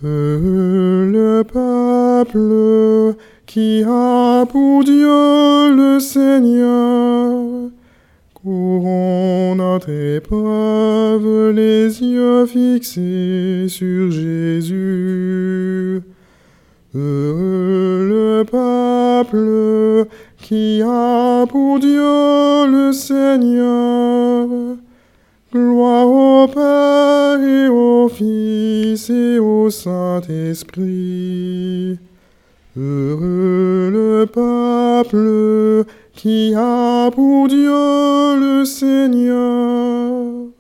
Le peuple qui a pour Dieu le Seigneur, courons notre épreuve, les yeux fixés sur Jésus. Le peuple qui a pour Dieu le Seigneur, gloire au Père et au Fils et au Saint-Esprit. Heureux le peuple qui a pour Dieu le Seigneur.